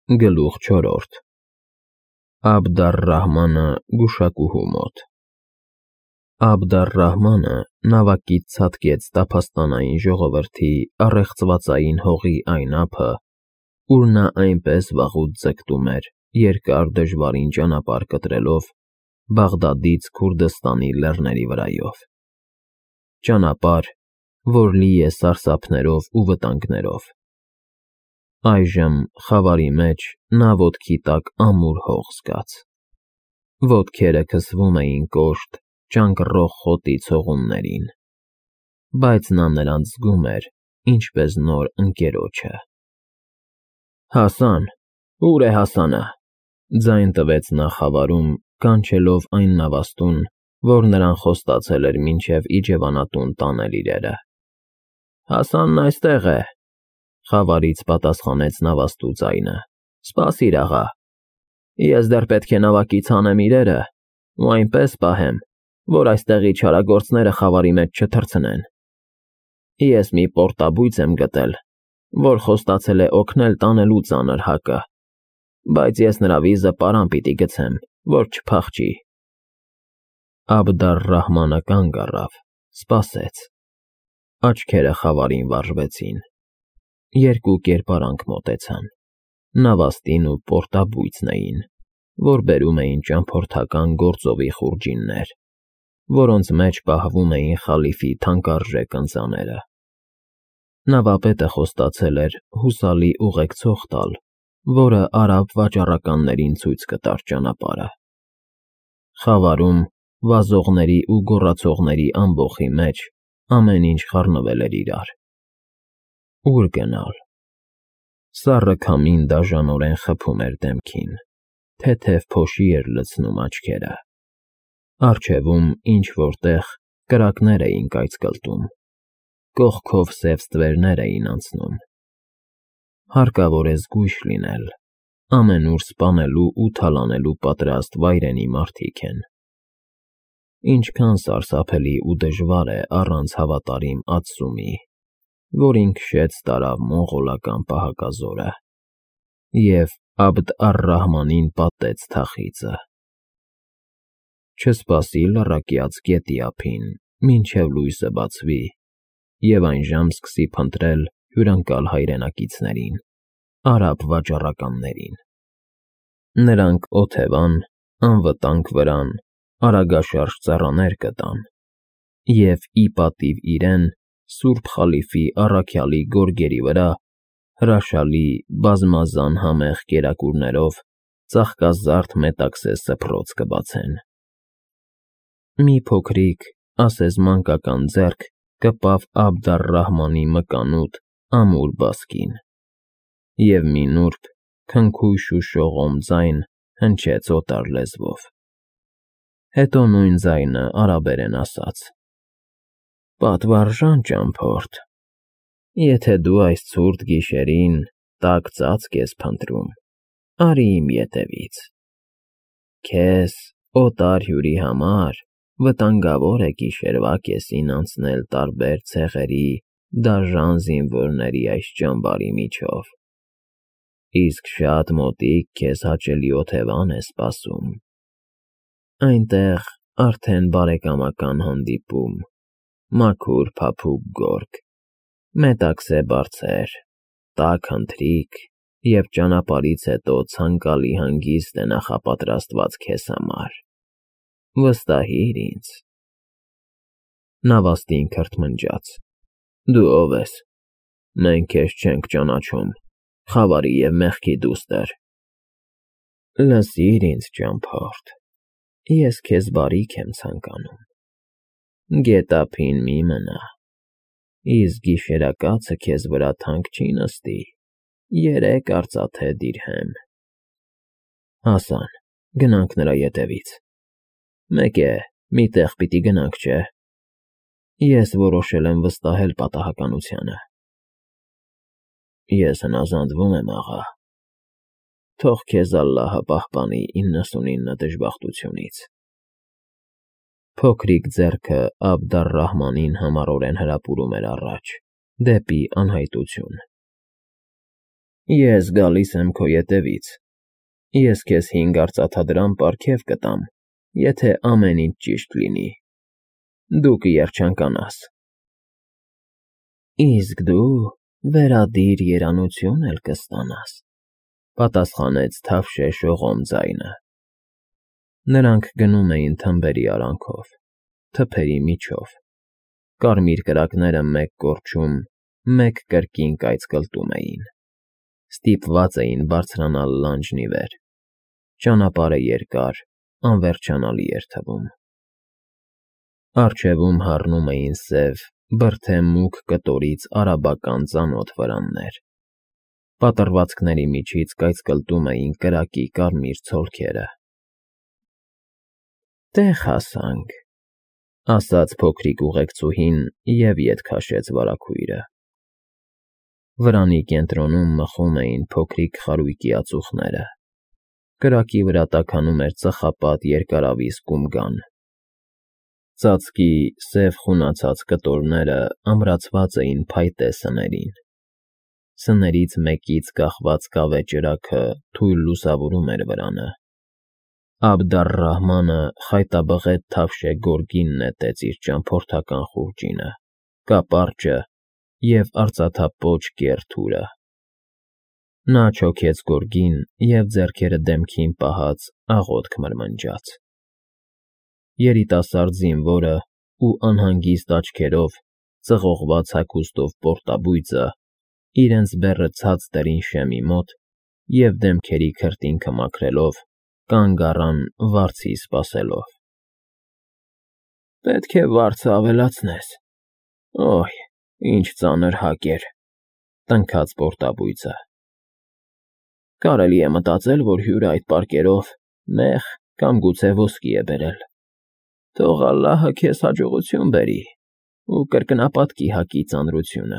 Գլուխ 4 Աբդ ալ-Ռահմանը գուշակուհու մոտ Աբդ ալ-Ռահմանը նավակից ցատկեց տափաստանային ժողովրդի առեղծվածային հողի այն ափը, ուր նա այնպես վաղուց ձգտում էր երկար դժվարին ճանապարհ կտրելով Բաղդադից Քուրդստանի լեռների վրայով, ճանապարհ, որ լի է սարսափներով ու վտանգներով։ Այժմ խավարի մեջ նա ոտքի տակ ամուր հող զգաց, ոտքերը քսվում էին կոշտ, ճանկռող խոտի ցողուններին, բայց նա նրանց զգում էր ինչպես նոր ընկերոջը։ Հասան, ո՞ւր է Հասանը, ձայն տվեց նա խավարում, կանչելով այն նավաստուն, որ նրան խոստացել էր մինչև իջևանատուն տանել իրերը։ Հասանն այստեղ է, խավարից պատասխանեց նավաստու ձայնը, սպասիր աղա, ես դեռ պետք է նավակից հանեմ իրերը ու այնպես պահեմ, որ այստեղի չարագործները խավարի մեջ չթռցնեն։ Ես մի պորտաբույծ եմ գտել, որ խոստացել է օգնել տանելու ծանր հակը, բայց ես նրա վիզը պարան պիտի գցեմ, որ չփախչի։ Աբդ ալ-Ռահմանը կանգ առավ, սպասեց, աչքերը խավարին վառվեցին, երկու կերպարանք մոտեցան, նավաստին ու պորտաբույծն էին, որ բերում էին ճամփորդական գործովի խուրջիններ, որոնց մեջ պահվում էին խալիֆի թանկարժեք ընծաները։ Նավապետը խոստացել էր հուսալի ուղեկցող տալ, որը արաբ վաճառականներին ցույց կտար ճանապարհը։ Խավարում վազողների ու գոռացողների ամբոխի մեջ ամեն ինչ խառնվել էր իրար։ Ուր գնալ։ Սառը քամին դաժանորեն խփում էր դեմքին, թեթև փոշի էր լցնում աչքերը։ Առջևում ինչ-որ տեղ կրակներ էին կայծկլտում, կողքով սև ստվերներ էին անցնում։ Հարկավոր է զգույշ լինել, ամենուր սպանելու ու թալանելու պատրաստ վայրենի մարդիկ են։ Ինչքան սարսափելի ու դժվար է առանց հավատարիմ Աթսումի, որին քշեց տարավ մոնղոլական պահակազորը, և Աբդ ալ-Ռահմանին պատեց թախիծը։ Չսպասի լռակյաց գետի ափին, մինչև լույսը բացվի, և այնժամ սկսի փնտրել հյուրընկալ հայրենակիցներին, արաբ վաճառականներին։ Նրանք օթևան, անվտանգ վրան, արագաշարժ ծառաներ կտան, և ի պատիվ իրեն սուրբ խալիֆի առաքյալի գորգերի վրա հրաշալի բազմազան համեղ կերակուրներով ծաղկազարդ մետաքսե սփռոց կբացեն։ Մի փոքրիկ, ասես մանկական ձեռք կպավ Աբդ ալ-Ռահմանի մկանուտ, ամուր բասկին, և մի նուրբ, քնքուշ ու շողոմ ձայն հնչեց օտար լեզվով։ Հետո նույն ձայնը արաբերեն ասաց. Պատվարժան ճամփորդ, եթե դու այս ցուրտ գիշերին տաք ծածկ ես փնտրում, արի իմ ետևից։ Քեզ, օտար հյուրի համար, վտանգավոր է գիշերվա կեսին անցնել տարբեր ցեղերի դաժան զինվորների այս ճամբարի միջով, իսկ շատ մոտիկ քեզ հաճելի օթևան է սպասում։ Այնտեղ արդեն բարեկամական հանդիպում, մաքուր փափուկ գորգ, մետաքսե բարձր, տաք ընթրիք և ճանապարհից հետո ցանկալի հանգիստ է նախապատրաստված քեզ համար։ Վստահիր ինձ։ Նավաստին քրթմնջաց. Դու ով ես։ Մենք քեզ չենք ճանաչում, խավարի և մեղքի դուստր։ Լսիր ինձ, ճամփորդ, ես քեզ բարիք եմ ցանկանում։ Գետափին մի մնա, իսկ գիշերակացը քեզ վրա թանկ չի նստի, 3 արծաթե դիրհեմ։ Հասան, գնանք նրա ետևից։ Մեկ է, մի տեղ պիտի գնանք, չէ՞։ Ես որոշել եմ վստահել պատահականությանը։ Ես հնազանդվում եմ, աղա։ Թող քեզ Ալլահը պահպանի 99 դժբախտությունից։ Փոքրիկ ձեռքը Աբդ ալ-Ռահմանին համառորեն հրապուրում էր առաջ, դեպի անհայտություն։ Ես գալիս եմ քո ետևից։ Ես քեզ 5 արծաթադրամ պարգև կտամ, եթե ամեն ինչ ճիշտ լինի։ Դու կերջանկանաս։ Իսկ դու վերադիր երանություն էլ կստանաս, պատասխանեց թավշե շողոմ ձայնը։ Նրանք գնում էին թմբերի արանքով, թփերի միջով, կարմիր կրակները մեկ կորչում, մեկ կրկին կայծկլտում էին, ստիպված էին բարձրանալ լանջն ի վեր, ճանապարհը երկար, անվերջանալի էր թվում։ Առջևում հառնում էին սև, բրդե մուգ կտորից արաբական ծանոթ վրաններ, պատռվածքների միջից կայծկլտում էին կրակի կարմիր ցոլքերը։ Տեղ հասանք, ասաց փոքրիկ ուղեկցուհին և ետ քաշեց վարագույրը։ Վրանի կենտրոնում մխում էին փոքրիկ խարույկի ածուխները, կրակի վրա տաքանում էր ծխապատ երկարավիզ կումգան։ Ծածկի սև խունացած կտորները ամրացված էին փայտե սներին։ Սներից մեկից կախված կավե ճրագը թույլ լուսավորում էր վրանը։ Աբդառ֊Ռահմանը խայտաբղետ թավշե գորգին նետեց իր ճամփորդական խուրջինը, կապարճը և արծաթապոչ կեռ թուրը։ Նա չոքեց գորգին և ձեռքերը դեմքին պահած աղոթք մրմնջաց։ Երիտասարդ զինվորը ու անհանգիստ աչքերով, ծղողված հագուստով պորտաբույծը իրենց բեռը ցած դրին շեմի մոտ և դեմքերի քրտինքը մաքրելով, կանգ առան վարձի սպասելով։ Պետք է վարձը ավելացնես։ Օյ, ինչ ծանր հակ էր, տնքաց պորտաբույծը։ Կարելի է մտածել, որ հյուրը այդ պարկերով մեխ կամ գուցե ոսկի է բերել։ Թող ալլահը քեզ հաջողություն բերի ու կրկնապատկի հակի ծանրությունը։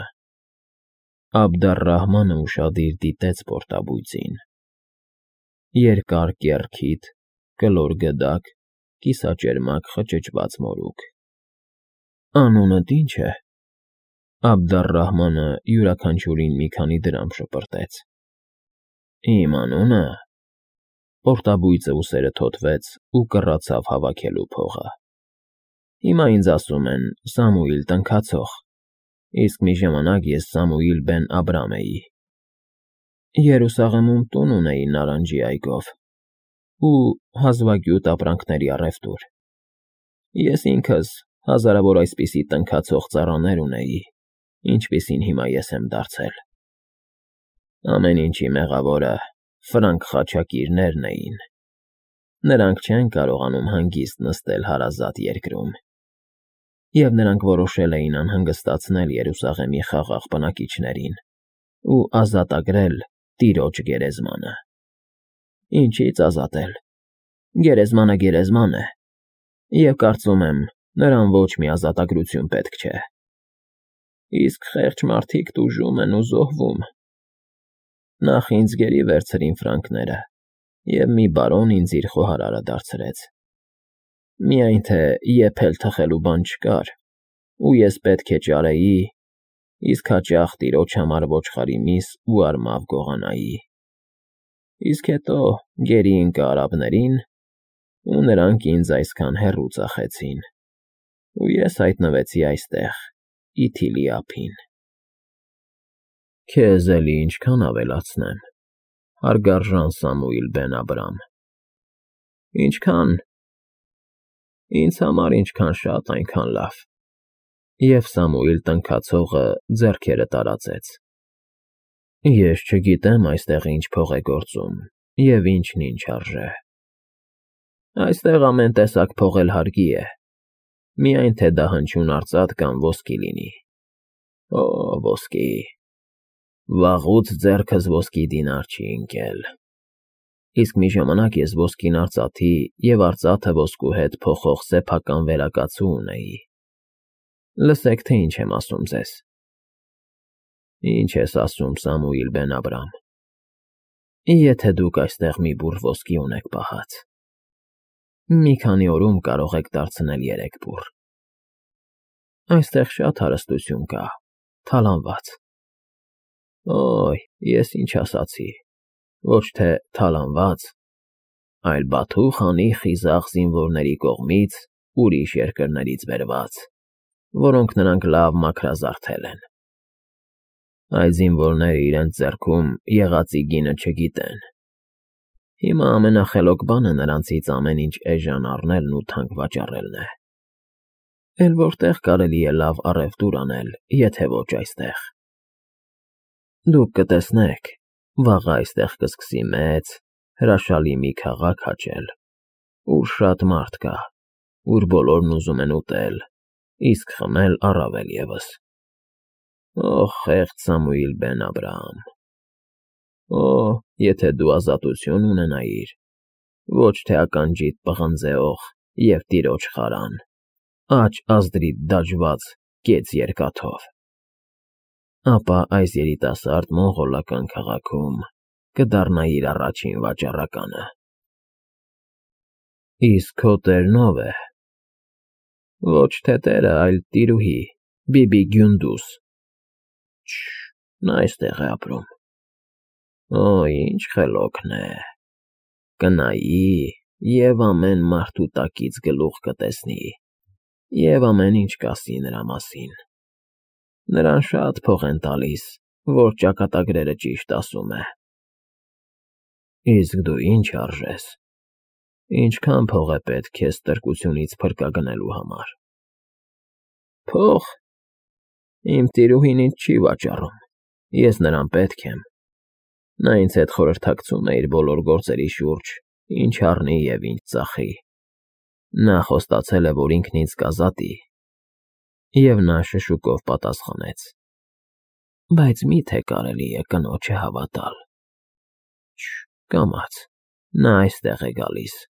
Աբդառ֊Ռահմանը ուշադիր դիտեց պորտաբույծին։ Երկար կեռ քիթ, կլոր գդակ, կիսաճերմակ խճճված մորուք։ Անունդ ի՞նչ է։ Աբդառ֊Ռահմանը յուրաքանչյուրին մի քանի դրամ շպրտեց։ Իմ անունը… Պորտաբույծը ուսերը թոթվեց ու կռացավ հավաքելու փողը։ Հիմա ինձ ասում են Սամուիլ Տնքացող, իսկ մի ժամանակ ես Սամուիլ բեն Աբրամ էի։ Երուսաղեմում տուն ունեի Նարնջի այգով ու հազվագյուտ ապրանքների առևտուր։ Ես ինքս հազարավոր այսպիսի տնքացող ծառաներ ունեի, ինչպիսին հիմա ես եմ դարձել։ Ամեն ինչի մեղավորը Ֆրանկ խաչակիրներն էին։ Նրանք չեն կարողանում հանգիստ նստել հարազատ երկրում։ Եվ նրանք որոշել էին անհանգստացնել Երուսաղեմի խաղաղ բնակիչներին ու ազատագրել տիրոջ գերեզմանը։ Ինչից ազատել։ Գերեզմանը գերեզման է, և կարծում եմ, նրան ոչ մի ազատագրություն պետք չէ։ Իսկ խեղճ մարդիկ տուժում են ու զոհվում։ Նախ ինձ գերի վերցրին ֆրանկները, և մի բարոն ինձ իր խոհարարը դարձրեց։ Միայն թե եփել-թխելու բան չկար, ու ես պետք է ճարեի, իսկ հաճախ տիրոջ համար ոչխարի միս ու արմավ գողանայի։ Իսկ հետո գերի ընկա արաբներին, ու նրանք ինձ այսքան հեռու ծախեցին, ու ես հայտնվեցի այստեղ, Իթիլի ափին։ Քեզ էլի ինչքան ավելացնեմ, հարգարժան Սամուիլ բեն Աբրամ։ Ինչքան… Ինձ համար ինչքան շատ, այնքան լավ։ Եվ Սամուիլ Տնքացողը ձեռքերը տարածեց։ Ես չգիտեմ այստեղ ինչ փող է գործում և ինչն ինչ արժե։ Այստեղ ամեն տեսակ փող էլ հարկի է, միայն թե դա հնչյուն արծաթ կամ ոսկի լինի։ Օ, ոսկի… Վաղուց ձեռքս ոսկի դինար չի ընկել։ Իսկ մի ժամանակ ես ոսկին արծաթի և արծաթը ոսկու հետ փոխող սեփական վերակացու ունեի։ Լսեք, թե ինչ եմ ասում ձեզ։ Ինչ ես ասում, Սամուիլ բեն Աբրամ։ Եթե դուք այստեղ մի բուռ ոսկի ունեք պահած, մի քանի օրում կարող եք դարձնել 3 բուռ։ Այստեղ շատ հարստություն կա, թալանված։ Օй, ես ինչ ասացի, ոչ թե թալանված, այլ Բաթու խանի խիզախ զինվորների կողմից ուրիշ երկրներից բերված, որոնք նրանք լավ մաքրազարդել են։ Այդ զինվորները իրենց ձեռքում եղածի գինը չգիտեն։ Հիմա ամենախելոք բանը նրանցից ամեն ինչ էժան առնելն ու թանկ վաճառելն է։ Էլ որտեղ կարելի է լավ առևտուր անել, եթե ոչ այստեղ։ Դուք կտեսնեք, վաղը այստեղ կսկսի մեծ, հրաշալի մի քաղաք աճել, ուր շատ մարդ կա, ուր բոլորն ուզում են ուտել, իսկ խմել առավել ևս։ Օ, խեղճ Սամուիլ բեն Աբրահամ։ Օ, եթե դու ազատություն ունենայիր, ոչ թե ականջիդ պղնձեող և տիրոջ խարան, աջ ազդրիդ դաջված կեց երկաթով, ապա այս երիտասարդ մոնղոլական քաղաքում կդառնայիր առաջին վաճառականը։ Իսկ քո տերն ով է։ Ոչ թե տերը, այլ տիրուհի, Բիբի Գյունդուս։ Նա այստեղ է ապրում։ Օ, ինչ խելոքն է։ Կնայի և ամեն մարդու տակից գլուխ կտեսնի և ամեն ինչ կասի նրա մասին։ Նրան շատ փող են տալիս, որ ճակատագրերը ճիշտ ասում է։ Իսկ դու ինչ արժես։ Ինչքան փող է պետք քեզ ստրկությունից փրկագնելու համար։ Փող։ Իմ տիրուհին ինձ չի վաճառում, ես նրան պետք եմ։ Նա ինձ հետ խորհրդակցում է իր բոլոր գործերի շուրջ, ինչ առնի և ինչ ծախի։ Նա խոստացել է, որ ինքն ինձ կազատի։ Եվ նա շշուկով պատասխանեց. Բայց մի՞թե կարելի է կնոջը հավատալ։ Կամաց, նա այստեղ է գալիս։